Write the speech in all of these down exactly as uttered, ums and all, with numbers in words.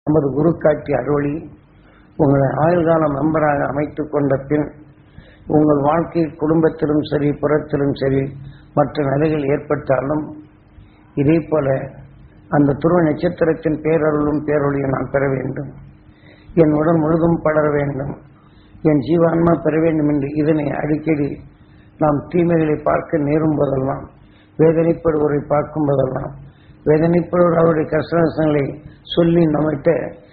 நமது குரு காட்டி அருளி உங்களை ஆயுள்கால மெம்பராக அமைத்துக் கொண்ட பின் உங்கள் வாழ்க்கை குடும்பத்திலும் சரி புறத்திலும் சரி மற்ற நிலைகள் ஏற்பட்டாலும் இதே போல அந்த துருவ நட்சத்திரத்தின் பேரருளும் பேரொழியை நான் பெற வேண்டும். என் உடல் முழுதும் படர வேண்டும். என் ஜீவான்மா பெற வேண்டும் என்று இதனை அடிக்கடி நாம் தீமைகளை பார்க்க நேரும் போதெல்லாம், வேதனைப்படுவரை பார்க்கும் போதெல்லாம், வேதனைப்படுவர் அவருடைய கஷ்டங்களை சொல்லி நம்மகிட்ட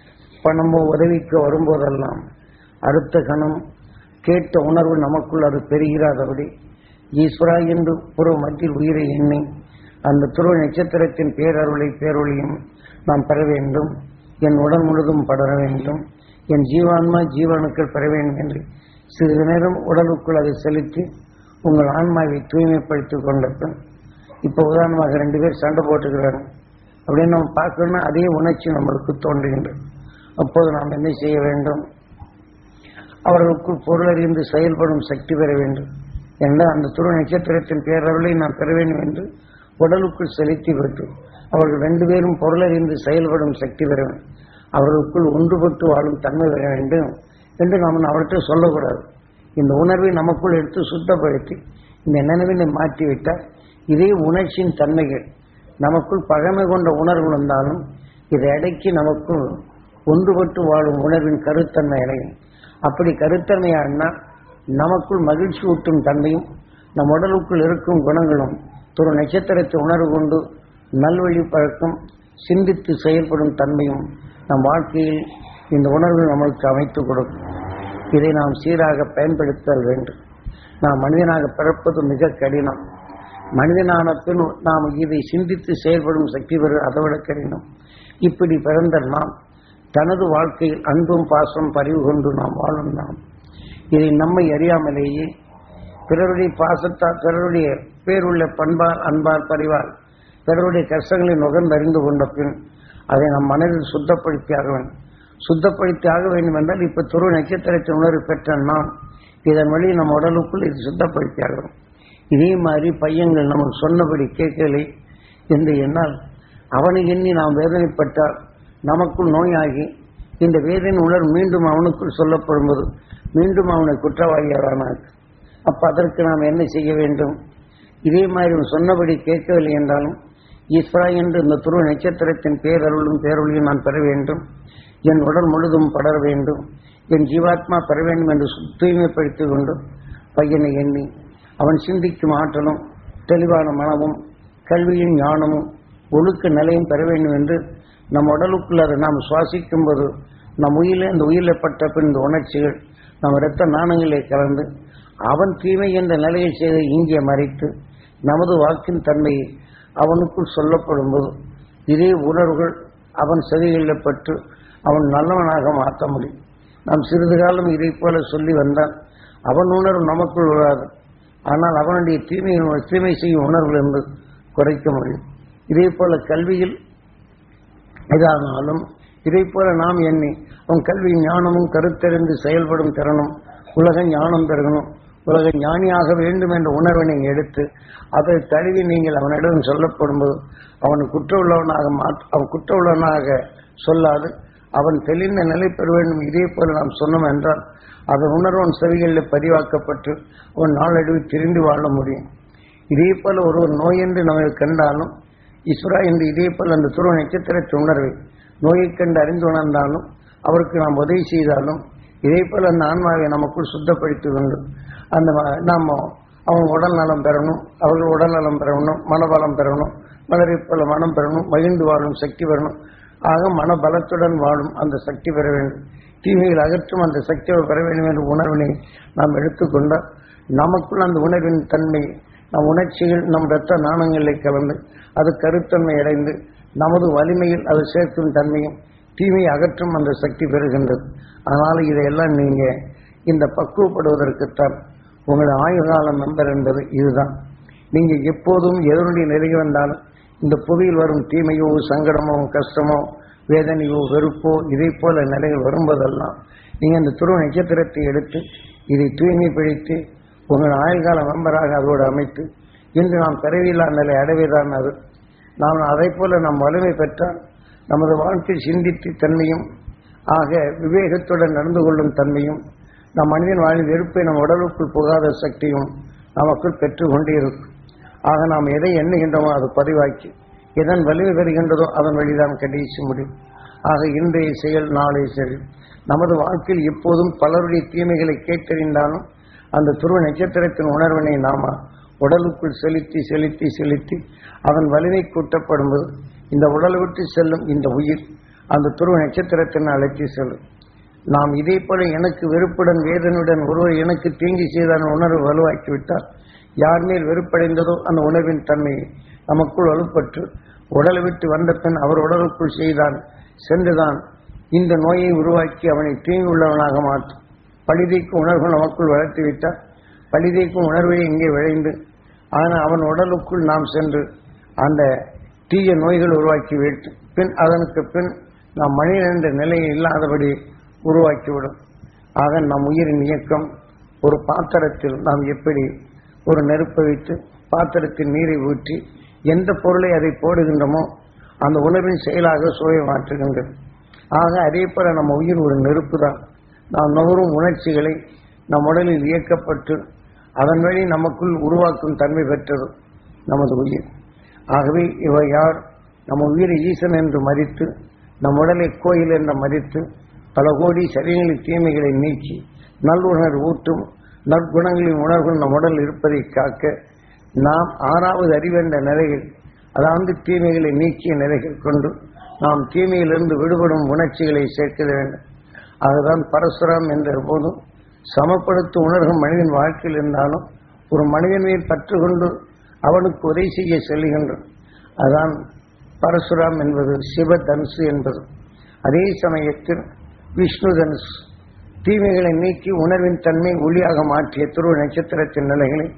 பணமோ உதவிக்கு வரும்போதெல்லாம் அடுத்த கணம் கேட்ட உணர்வு நமக்குள் அது பெறுகிறாதபடி ஈஸ்வரா என்று புற மத்தியில் உயிரை எண்ணி அந்த துருவ நட்சத்திரத்தின் பேரருளை பேரொழியும் நாம் பெற வேண்டும். என் உடல் முழுதும் படர வேண்டும். என் ஜீவான்மா ஜீவனுக்கள் பெற வேண்டும் என்று சிறிது நேரம் உடலுக்குள் அதை செலுத்தி உங்கள் ஆன்மாவை தூய்மைப்படுத்திக் கொண்ட பின், இப்போ உதாரணமாக ரெண்டு பேர் சண்டை போட்டுக்கிறாங்க அப்படின்னு நம்ம பார்க்கணும்னா அதே உணர்ச்சி நம்மளுக்கு தோன்றுகின்றது. அப்போது நாம் என்ன செய்ய வேண்டும்? அவர்களுக்குள் பொருளறிந்து செயல்படும் சக்தி பெற வேண்டும். என்றால் அந்த துருவ நட்சத்திரத்தின் பேரருளை நாம் பெற வேண்டும் என்று உடலுக்குள் செலுத்தி விட்டு அவர்கள் ரெண்டு பேரும் பொருளறிந்து செயல்படும் சக்தி பெற வேண்டும். அவர்களுக்குள் ஒன்றுபட்டு வாழும் தன்மை பெற வேண்டும் என்று நாம் அவர்கிட்ட சொல்லக்கூடாது. இந்த உணர்வை நமக்குள் எடுத்து சுத்தப்படுத்தி இந்த நினைவினை மாற்றிவிட்டால் இதே உணர்ச்சியின் தன்மைகள் நமக்குள் பழமை கொண்ட உணர்வு வந்தாலும் இதை அடக்கி நமக்குள் ஒன்றுபட்டு வாழும் உணர்வின் கருத்தன்மை அடையும். அப்படி கருத்தன்மையானா நமக்குள் மகிழ்ச்சி ஊட்டும் தன்மையும் நம் உடலுக்குள் இருக்கும் குணங்களும் ஒரு நட்சத்திரத்தை உணர்வு கொண்டு நல்வழி பழக்கம் சிந்தித்து செயல்படும் தன்மையும் நம் வாழ்க்கையில் இந்த உணர்வு நம்மளுக்கு அமைத்துக் கொடுக்கும். இதை நாம் சீராக பயன்படுத்தல் வேண்டும். நாம் மனிதனாக பிறப்பது மிக கடினம். மனிதனான பின் நாம் இதை சிந்தித்து செயல்படும் சக்தி பெற அதைவிட கடினம். இப்படி பிறந்த நாம் தனது வாழ்க்கையில் அன்பும் பாசம் பறிவு கொண்டு நாம் வாழும் நாம் இதை நம்மை அறியாமலேயே பிறருடைய பாசத்தால் பிறருடைய பேருள்ள பண்பால் அன்பால் பறிவால் பிறருடைய கஷ்டங்களை நுகர்ந்தறிந்து கொண்ட பின் அதை நம் மனதில் சுத்தப்படுத்தி ஆக வேண்டும். சுத்தப்படுத்தி ஆக வேண்டும் என்றால் இப்ப துருவ நட்சத்திரத்தின் உணர்வு பெற்ற நாம் இதன் வழி நம் உடலுக்குள் இது சுத்தப்படுத்தி ஆகும். இதே மாதிரி பையன்கள் நமக்கு சொன்னபடி கேட்கலை என்று என்னால் அவனை எண்ணி நாம் வேதனைப்பட்டால் நமக்குள் நோயாகி இந்த வேதனை உணர்வு மீண்டும் அவனுக்குள் சொல்லப்படும்போது மீண்டும் அவனை குற்றவாளியானார். அப்ப அதற்கு நாம் என்ன செய்ய வேண்டும்? இதே மாதிரி சொன்னபடி கேட்கவில்லை என்றாலும் ஈஸ்வரா என்று இந்த துருவ நட்சத்திரத்தின் பேரருளும் பேரொழியும் நான் பெற வேண்டும். என் உடல் முழுதும் படர வேண்டும். என் ஜீவாத்மா பெற வேண்டும் என்று தூய்மைப்படுத்திக் கொண்டு பையனை எண்ணி அவன் சிந்திக்கும் ஆற்றலும் தெளிவான மனமும் கல்வியின் ஞானமும் ஒழுக்க நிலையும் பெற வேண்டும் என்று நம் உடலுக்குள்ள அதை நாம் சுவாசிக்கும் போது நம் உயிரில் இந்த உயிரில் பட்ட பின் இந்த உணர்ச்சிகள் நம் இரத்த நாணங்களை கலந்து அவன் தீமை என்ற நிலையை செய்து இங்கே மறைத்து நமது வாக்கின் தன்மையை அவனுக்குள் சொல்லப்படும் போது இதே உணர்வுகள் அவன் செவிகளில் பட்டு அவன் நல்லவனாக மாற்ற முடியும். நாம் சிறிது காலம் இதை போல சொல்லி வந்தால் அவன் உணர்வு நமக்குள் வராது. ஆனால் அவனுடைய தீமை தீமை செய்யும் உணர்வுகள் என்று குறைக்க முடியும். இதே போல கல்வியில் இதானாலும் இதை போல நாம் எண்ணி அவன் கல்வி ஞானமும் கருத்தறிந்து செயல்படும் திறனும் உலக ஞானம் பெறணும், உலக ஞானியாக வேண்டும் என்ற உணர்வினை எடுத்து அதை தழுவி நீங்கள் அவனிடம் சொல்லப்படும்போது அவன் குற்ற உள்ளவனாக மாற்ற அவன் குற்ற உள்ளவனாக சொல்லாது அவன் தெளிந்த நிலை பெற வேண்டும். இதே போல நாம் சொன்னோம் என்றால் அதன் உணர்வன் செவிகளில் பதிவாக்கப்பட்டு அவன் நாளடைவில் திரும்பி வாழ முடியும். இதே போல ஒருவர் நோய் என்று நம்மை கண்டாலும் ஈஸ்வரா என்று இதே போல் அந்த துருவ நட்சத்திரத்தின் உணர்வை நோயை கண்டு அறிந்து உணர்ந்தாலும் அவருக்கு நாம் உதவி செய்தாலும் இதே போல் அந்த ஆன்மாவை நமக்குள் சுத்தப்படுத்தி கொண்டு அந்த நாம் அவங்க உடல் நலம் பெறணும், அவர்கள் உடல் நலம் பெறணும், மனபலம் பெறணும், மலரை போல மனம் பெறணும், மகிழ்ந்து வாழும் சக்தி பெறணும். ஆக மனபலத்துடன் வாழும் அந்த சக்தி பெற வேண்டும். தீமைகள் அகற்றும் அந்த சக்தியை பெற வேண்டும் என்ற உணர்வினை நாம் எடுத்துக்கொண்டால் நமக்குள் அந்த உணர்வின் தன்மை நம் உணர்ச்சிகள் நம் இரத்த நாணங்களை கலந்து அது கருத்தன்மை அடைந்து நமது வலிமையில் அது சேர்க்கும் தன்மையும் தீமையை அகற்றும் அந்த சக்தி பெறுகின்றது. அதனால இதையெல்லாம் நீங்க இந்த பக்குவப்படுவதற்குத்தான் உங்களுடைய ஆயுள்கால மெம்பர் என்பது இதுதான். நீங்க எப்போதும் எதனுடைய நிலை வந்தாலும் இந்த புவியில் வரும் தீமையோ சங்கடமோ கஷ்டமோ வேதனையோ வெறுப்போ இதை போல நிலைகள் வரும்போதெல்லாம் நீங்க இந்த துருவ நட்சத்திரத்தை எடுத்து இதை தூய்மைப்படுத்தி உங்கள் ஆயுள்கால மெம்பராக அதோடு அமைத்து இன்று நாம் பிறவியில்லா நிலை அடைவதான் அது. நாம் அதை போல நாம் வலிமை பெற்றால் நமது வாழ்க்கை சிந்தித்து தன்மையும் ஆக விவேகத்துடன் நடந்து கொள்ளும் தன்மையும் நம் மனிதன் வாழ்வில் வெறுப்பை நம் உடலுக்குள் புகாத சக்தியும் நமக்குள் பெற்றுக்கொண்டே இருக்கும். ஆக நாம் எதை எண்ணுகின்றோமோ அது பதிவாக்கி எதன் வலிமை பெறுகின்றதோ அதன் வழிதான் கடைசி முடியும். ஆக இன்றைய செயல் நாளை செயல். நமது வாழ்க்கையில் எப்போதும் பலருடைய தீமைகளை கேட்டறிந்தாலும் அந்த துருவ நட்சத்திரத்தின் உணர்வினை நாம உடலுக்குள் செலுத்தி செலுத்தி செலுத்தி அதன் வலிமை கூட்டப்படும்போது இந்த உடலை விட்டு செல்லும் இந்த உயிர் அந்த துருவ நட்சத்திரத்தின் அழைத்து செல்லும். நாம் இதே போல எனக்கு வெறுப்புடன் வேதனையுடன் ஒருவர் எனக்கு தீங்கி செய்தான உணர்வு வலுவாக்கிவிட்டால் யார் மேல் வெறுப்படைந்ததோ அந்த உணர்வின் தன்மை நமக்குள் வலுப்பற்று உடலை விட்டு வந்த பின் அவர் உடலுக்குள் செய்தான் சென்றுதான் இந்த நோயை உருவாக்கி அவனை தீங்கு உள்ளவனாக மாற்றும். பழிதைக்கும் உணர்வு நமக்குள் வளர்த்துவிட்டால் பழிதைக்கும் உணர்வை இங்கே விளைந்து ஆனால் அவன் உடலுக்குள் நாம் சென்று அந்த தீய நோய்கள் உருவாக்கி விட்டு பின் அதனுக்கு பின் நாம் மனிதன் என்ற நிலையை இல்லாதபடி உருவாக்கிவிடும். ஆக நம் உயிரின் இயக்கம் ஒரு பாத்திரத்தில் நாம் எப்படி ஒரு நெருப்பை வைத்து பாத்திரத்தில் நீரை ஊற்றி எந்த பொருளை அதை போடுகின்றோமோ அந்த உணர்வின் செயலாக சுவை மாற்றுகின்றது. ஆக அதே போல நம்ம உயிர் ஒரு நெருப்பு தான். நாம் நுகரும் உணர்ச்சிகளை நம் உடலில் இயக்கப்பட்டு அதன் வழி நமக்குள் உருவாக்கும் தன்மை பெற்றது நமது உயிர். ஆகவே இவை யார் நம்ம உயிரை ஈசன் என்று மதித்து நம் உடலை கோயில் என்று மதித்து பல கோடி சரீரங்களின் தீமைகளை நீக்கி நல்லுணர்வு ஊட்டும் நற்குணங்களின் உணர்வுகள் நம் உடல் இருப்பதை காக்க நாம் ஆறாவது அறிவென்ற நிலையில் அதாவது தீமைகளை நீக்கிய நிலைகள் கொண்டு நாம் தீமையிலிருந்து விடுபடும் உணர்ச்சிகளை சேர்க்க வேண்டும். அதுதான் பரசுராம் என்ற போதும் சமப்படுத்தும் உணர்வும் மனிதன் வாழ்க்கையில் இருந்தாலும் ஒரு மனிதன் மேல் பற்று கொண்டு அவனுக்கு உதவி செய்ய செல்கின்றோம். அதான் பரசுராம் என்பது சிவதனுசு என்பது. அதே சமயத்தில் விஷ்ணு தனுசு தீமைகளை நீக்கி உணர்வின் தன்மை ஒளியாக மாற்றிய துருவ நட்சத்திரத்தின் நிலைகளை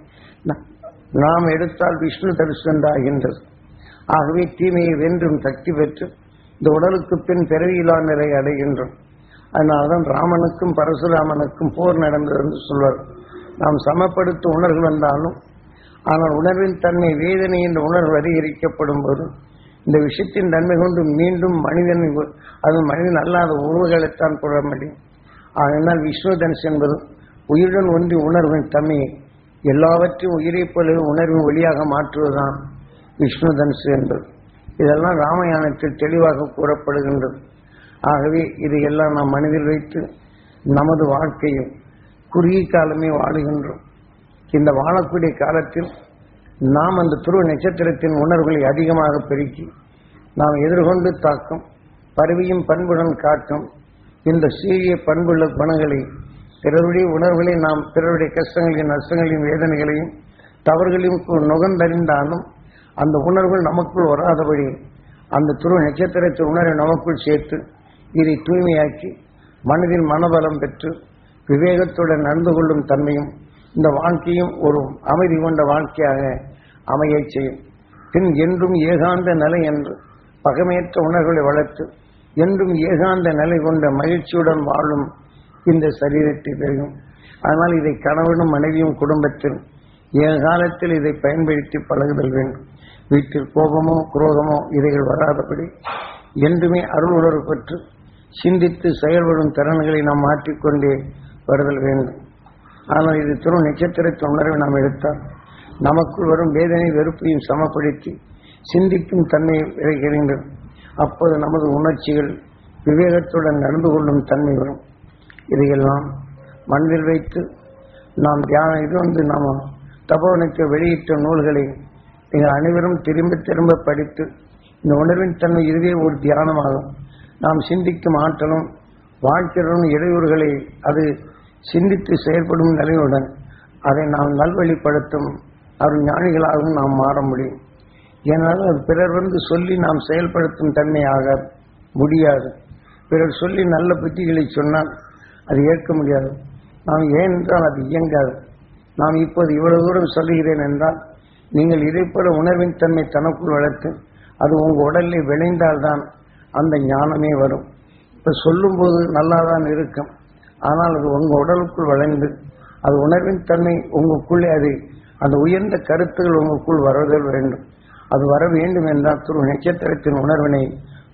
நாம் எடுத்தால் விஷ்ணு தனுசு என்றாகின்றது. ஆகவே தீமையை வென்றும் சக்தி பெற்று இந்த உடலுக்கு பின் பிறவியிலா நிலை அடைகின்றோம். அதனால்தான் ராமனுக்கும் பரசுராமனுக்கும் போர் நடந்தது என்று சொல்வார். நாம் சமப்படுத்தும் உணர்வு வந்தாலும் ஆனால் உணர்வின் தன்மை வேதனை என்ற உணர்வு அதிகரிக்கப்படும் போது இந்த விஷயத்தின் தன்மை கொண்டு மீண்டும் மனிதன் அது மனிதன் அல்லாத உறவுகளைத்தான் கொள்ள முடியும். ஆனால் விஷ்ணு தனுசு என்பது உயிருடன் ஒன்றி உணர்வின் தன்மையை எல்லாவற்றையும் உயிரை போல உணர்வின் ஒளியாக மாற்றுவதுதான் விஷ்ணு தனுசு என்பது. இதெல்லாம் ராமாயணத்தில் தெளிவாக கூறப்படுகின்றது. ஆகவே இதையெல்லாம் நாம் மனதில் வைத்து நமது வாழ்க்கையில் குறுகிய காலமே வாழுகின்றோம். இந்த வாழக்கூடிய காலத்தில் நாம் அந்த துருவ நட்சத்திரத்தின் உணர்வுகளை அதிகமாக பெருக்கி நாம் எதிர்கொண்டு தாக்கும் பருவியும் பண்புடன் காட்டும் இந்த சீரிய பண்புள்ள குணங்களை பிறருடைய உணர்வுகளை நாம் பிறருடைய கஷ்டங்களையும் நஷ்டங்களையும் வேதனைகளையும் தவறுகளையும் நுகர்ந்தறிந்தாலும் அந்த உணர்வுகள் நமக்குள் வராதபடி அந்த துருவ நட்சத்திரத்தின் உணர்வை நமக்குள் சேர்த்து இதை தூய்மையாக்கி மனதில் மனபலம் பெற்று விவேகத்துடன் நடந்து கொள்ளும் தன்மையும் இந்த வாழ்க்கையும் ஒரு அமைதி கொண்ட வாழ்க்கையாக அமைய செய்யும். பின் என்றும் ஏகாந்த நிலை என்று பகமையற்ற உணர்வுகளை வளர்த்து என்றும் ஏகாந்த நிலை கொண்ட மகிழ்ச்சியுடன் வாழும் இந்த சரீரத்தை பெறும். அதனால் இதை கணவனும் மனைவியும் குடும்பத்தில் ஏகாலத்தில் இதை பயன்படுத்தி பழகுதல் வேண்டும். வீட்டில் கோபமோ குரோதமோ இதைகள் வராதபடி என்றுமே அருள் உணர்வு பெற்று சிந்தித்து செயல்படும் திறன்களை நாம் மாற்றிக்கொண்டே வருதல் வேண்டும். ஆனால் இது துருவ நட்சத்திரத்தின் உணர்வை நாம் எடுத்தால் நமக்குள் வரும் வேதனை வெறுப்பையும் சமப்படுத்தி சிந்திக்கும் தன்மையை விளைகின்றன. அப்போது நமது உணர்ச்சிகள் விவேகத்துடன் நடந்து கொள்ளும் தன்மை வரும். இதையெல்லாம் மனதில் வைத்து நாம் தியானம் இது வந்து நாம் தபோவனுக்கு வெளியிட்ட நூல்களை நீங்கள் அனைவரும் திரும்ப திரும்ப படித்து இந்த உணர்வின் தன்மை இதுவே ஒரு தியானமாகும். நாம் சிந்திக்கும் ஆற்றலும் வாழ்க்கையுடன் இடையூறுகளை அது சிந்தித்து செயல்படும் நிலையுடன் அதை நாம் நல்வழிப்படுத்தும் அவர் ஞானிகளாகவும் நாம் மாற முடியும். ஏனால் அது பிறர் வந்து சொல்லி நாம் செயல்படுத்தும் தன்மையாக முடியாது. பிறர் சொல்லி நல்ல புத்திகளை சொன்னால் அது ஏற்க முடியாது. நாம் ஏன் என்றால் அது இயங்காது. நாம் இப்போது இவ்வளவு தூரம் சொல்லுகிறேன் என்றால் நீங்கள் இதை போல உணர்வின் தன்மை தனக்குள் வளர்த்து அது உங்கள் உடலில் விளைந்தால்தான் அந்த ஞானமே வரும். இப்போ சொல்லும்போது நல்லாதான் இருக்கும். ஆனால் அது உங்கள் உடலுக்குள் வளைந்து அது உணர்வின் தன்மை உங்களுக்குள்ளே அது அந்த உயர்ந்த கருத்துகள் உங்களுக்குள் வருதல் வேண்டும். அது வர வேண்டும் என்றால் துருவ நட்சத்திரத்தின் உணர்வினை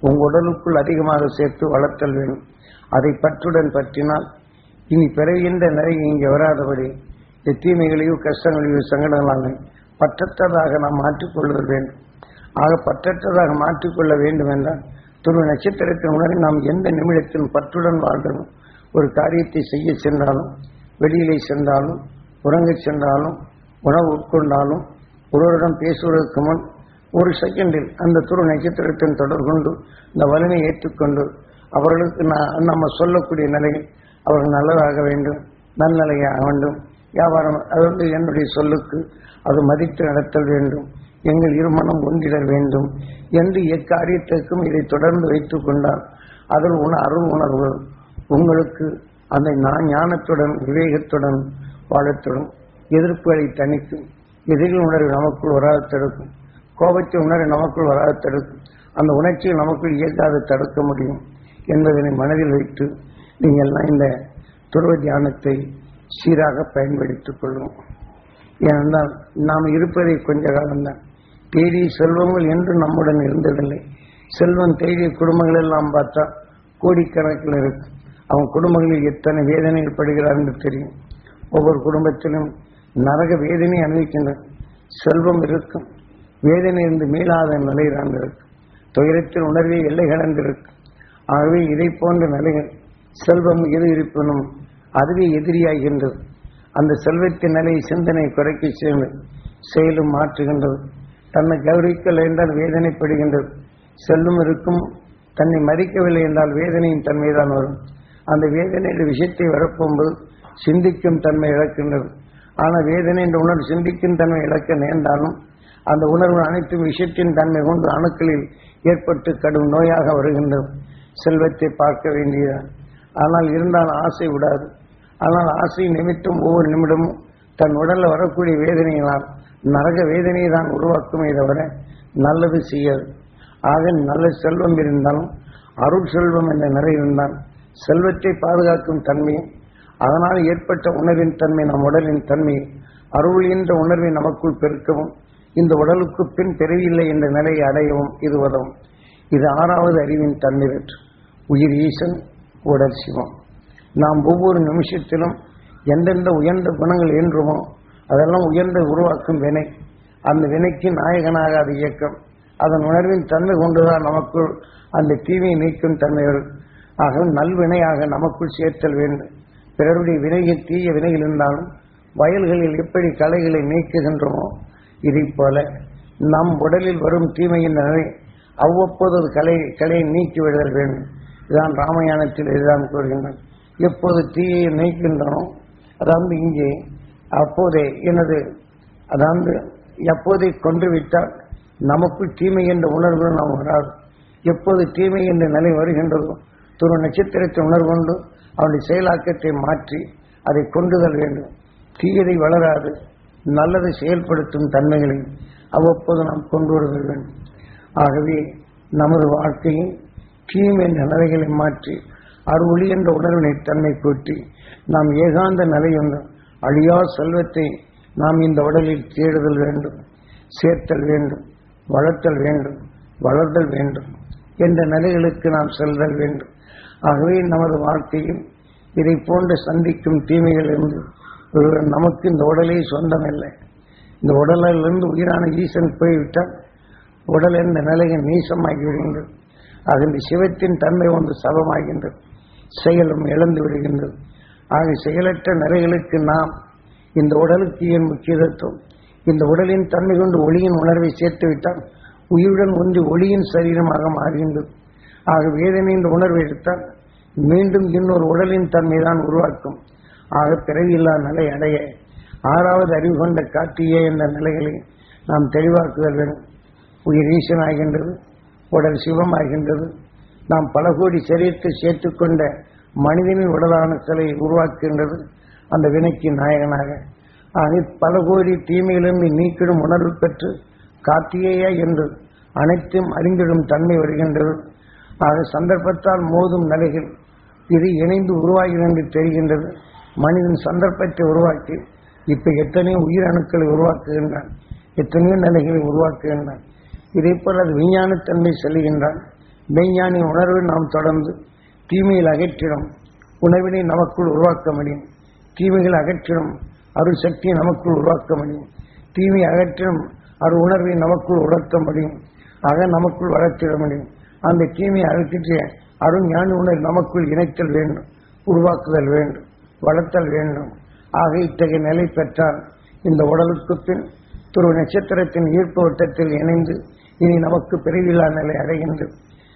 உங்கள் உடலுக்குள் அதிகமாக சேர்த்து வளர்த்தல் வேண்டும். அதை பற்றுடன் பற்றினால் இனி பிறவின்ற நிலை இங்கே வராதபடி தீமைகளையோ கஷ்டங்களையோ சங்கடங்களாக பற்றற்றதாக நாம் மாற்றிக்கொள்ளுதல் வேண்டும். ஆக பற்றற்றதாக மாற்றிக்கொள்ள வேண்டும் என்றால் துருவ நட்சத்திரத்தின் உணரை நாம் எந்த நிமிடத்திலும் பற்றுடன் வாழ்ந்தோம். ஒரு காரியத்தை செய்ய சென்றாலும், வெளியிலே சென்றாலும், உறங்கச் சென்றாலும், உணவு உட்கொண்டாலும், ஒருவரிடம் பேசுவதற்கு முன் ஒரு செகண்டில் அந்த துருவ நட்சத்திரத்தின் தொடர்பு கொண்டு இந்த வலிமையை ஏற்றுக்கொண்டு அவர்களுக்கு நான் நம்ம சொல்லக்கூடிய நிலையில் அவர்கள் நல்லதாக வேண்டும், நல்நிலையாக வேண்டும். வியாபாரம் அது வந்து என்னுடைய சொல்லுக்கு அது மதித்து நடத்தல் வேண்டும், எங்கள் இருமனம் ஒன்றிடல் வேண்டும் என்று எக்காரியத்திற்கும் இதை தொடர்ந்து வைத்துக் கொண்டால் அதில் உண அருள் உணர்வு உங்களுக்கு அந்த ஞானத்துடன் விவேகத்துடன் வாழத்துடன் எதிர்ப்புகளை தணிக்கும். எதிரில் உணர்வு நமக்குள் வராது தடுக்கும். கோபத்தை உணர்வு நமக்குள் வராது தடுக்கும். அந்த உணர்ச்சியை நமக்குள் இயக்காது தடுக்க முடியும் என்பதனை மனதில் வைத்து நீங்கள் இந்த துருவ தியானத்தை சீராக பயன்படுத்திக் கொள்ளும். ஏனென்றால் நாம் இருப்பதை கொஞ்ச காலம்தான். தேடிய செல்வங்கள் என்று நம்முடன் இருந்ததில்லை. செல்வம் தேடிய குடும்பங்கள் எல்லாம் பார்த்தா கோடிக்கணக்கில் இருக்கு. அவன் குடும்பங்களில் எத்தனை வேதனைகள் படுகிறார் என்று தெரியும். ஒவ்வொரு குடும்பத்திலும் நரக வேதனை அனுபவிக்கின்றன. செல்வம் இருக்கும், வேதனை இருந்து மீளாத நிலையிலான் இருக்கும். துயரத்தின் உணர்வே எல்லை கடந்திருக்கும். ஆகவே இதை போன்ற நிலைகள் செல்வம் எது இருப்பினும் அதுவே எதிரியாகின்றது. அந்த செல்வத்தின் நிலையை சிந்தனை குறைக்க சேர்ந்து செயலும் மாற்றுகின்றது. தன்னை கௌரவிக்கவில்லை என்றால் வேதனைப்படுகின்றது. செல்லும் இருக்கும், தன்னை மதிக்கவில்லை என்றால் வேதனையின் தன்மைதான் வரும். அந்த வேதனையுடைய விஷயத்தை வரப்போகும்போது சிந்திக்கும் தன்மை இழக்கின்றது. ஆனால் வேதனை என்ற உணர்வு சிந்திக்கும் தன்மை இழக்க நேர்ந்தாலும் அந்த உணர்வு அனைத்தும் விஷயத்தின் தன்மை கொண்டு அணுக்களில் ஏற்பட்டு கடும் நோயாக வருகின்றது. செல்வத்தை பார்க்க வேண்டியதான். ஆனால் இருந்தால் ஆசை விடாது. ஆனால் ஆசை நிமித்தம் ஒவ்வொரு நிமிடமும் தன் உடலில் வரக்கூடிய வேதனையினால் நரக வேதனையை தான் உருவாக்குமே தவிர நல்லது செய்யாது. ஆக நல்ல செல்வம் இருந்தாலும் அருள் செல்வம் என்ற நிலை இருந்தால் செல்வத்தை பாதுகாக்கும் தன்மையும் அதனால் ஏற்பட்ட உணர்வின் தன்மை நம் உடலின் தன்மை அருள் என்ற உணர்வை நமக்குள் பெருக்கவும் இந்த உடலுக்கு பின் பிறவில்லை என்ற நிலையை அடையவும் இது உதவும். இது ஆறாவது அறிவின் தன்மை பெற்று உயிர் ஈசன் உடல் சிவம். நாம் ஒவ்வொரு நிமிஷத்திலும் எந்தெந்த உயர்ந்த குணங்கள் என்றுமோ அதெல்லாம் உயர்ந்த உருவாக்கும் வினை. அந்த வினைக்கு நாயகனாக அது இயக்கம். அதன் உணர்வின் தன்மை கொண்டுதான் நமக்குள் அந்த தீமையை நீக்கும் தன்மைகள் ஆக நல்வினையாக நமக்குள் சேர்த்தல் வேண்டும். பிறருடைய வினையில் தீய வினையில் இருந்தாலும் வயல்களில் எப்படி களைகளை நீக்குகின்றோமோ இதை போல நம் உடலில் வரும் தீமையின் நிலை அவ்வப்போது கலை கலையை நீக்கிவிடுதல் வேண்டும். இதுதான் ராமாயணத்தில் இதுதான் கூறுகின்றன. எப்போது தீயை நீக்கின்றனோ அதாவது இங்கே அப்போதே எனது அதாவது எப்போதை கொன்றுவிட்டால் நமக்குள் தீமை என்ற உணர்வு நாம் வராது. எப்போது தீமை என்ற நிலை வருகின்றதோ துரு நட்சத்திரத்தை உணர்வு கொண்டு அவனுடைய செயலாக்கத்தை மாற்றி அதை கொண்டுதல் வேண்டும். தீயதை வளராது நல்லதை செயல்படுத்தும் தன்மைகளை அவ்வப்போது நாம் கொண்டு வருதல் வேண்டும். ஆகவே நமது வாழ்க்கையில் தீமை என்ற நிலைகளை மாற்றி அருளி என்ற உணர்வினை தன்மை கூட்டி நாம் ஏகாந்த நிலையொன்று அழியா செல்வத்தை நாம் இந்த உடலில் தேடுதல் வேண்டும், சேர்த்தல் வேண்டும், வளர்த்தல் வேண்டும், வளர்தல் வேண்டும் என்ற நிலைகளுக்கு நாம் செல்தல் வேண்டும். ஆகவே நமது வாழ்க்கையில் இதை போன்று சந்திக்கும் தீமைகள் இருந்து நமக்கு இந்த உடலே சொந்தமில்லை. இந்த உடலிலிருந்து உயிரான ஈசன் போய்விட்டால் உடல் என்ற நிலையில் நீசமாகி விடுகின்றது. ஆக இந்த சிவத்தின் தன்மை ஒன்று சபமாகின்றது, செயலும் இழந்து விடுகின்றது. ஆக செயலற்ற நிலைகளுக்கு நாம் இந்த உடலுக்கு ஏன் முக்கியத்துவம்? இந்த உடலின் தன்மை கொண்டு ஒளியின் உணர்வை சேர்த்து விட்டால் உயிருடன் ஒன்று ஒளியின் சரீரமாக மாறுகின்றது. ஆக வேதனை என்ற உணர்வை எடுத்தால் மீண்டும் இன்னொரு உடலின் தன்மை தான் உருவாக்கும். ஆக பிறவியில்லா நிலை அடைய ஆறாவது அறிவு கொண்ட காட்டியே என்ற நிலைகளை நாம் தெளிவாக்குதல் வேண்டும். உயிர் ஈசனாகின்றது, உடல் சிவமாகின்றது. நாம் பல கோடி சரீரத்தை சேர்த்துக்கொண்ட மனிதனின் உடலான சிலையை உருவாக்குகின்றது அந்த வினைக்கு நாயகனாக. ஆக பல கோடி தீமையிலிருந்து நீக்கிடும் உணர்வு பெற்று காட்டியேயா என்று அனைத்தும் அறிந்திடும் தன்மை வருகின்றது. ஆக சந்தர்ப்பத்தால் மோதும் நிலைகள் இது இணைந்து உருவாகிறது என்று தெரிகின்றது. மனிதன் சந்தர்ப்பத்தை உருவாக்கி இப்ப எத்தனையோ உயிரணுக்களை உருவாக்குகின்றான், எத்தனையோ நிலைகளை உருவாக்குகின்றான். இதே போல் அது விஞ்ஞானத்தன்மை செல்கின்றான். மெய்ஞானி உணர்வு நாம் தொடர்ந்து தீமையில் அகற்றிடும் உணர்வினை நமக்குள் உருவாக்க முடியும். தீமைகள் அகற்றிடும் அருள் சக்தியை நமக்குள் உருவாக்க முடியும். தீமை அகற்றிடும் அரு உணர்வை நமக்குள் உணர்த்த முடியும். ஆக நமக்குள் வளர்த்திட முடியும். அந்த தீமையை அகற்றிய அருள் ஞானி உணர்வு நமக்குள் இணைத்தல் வேண்டும், உருவாக்குதல் வேண்டும், வளர்த்தல் வேண்டும். ஆக இத்தகைய நிலை பெற்றால் இந்த உடலுக்கு பின் துருவ நட்சத்திரத்தின் ஈர்ப்பு வட்டத்தில் இணைந்து இனி நமக்கு பிறவில்லா நிலை அடைகின்றது.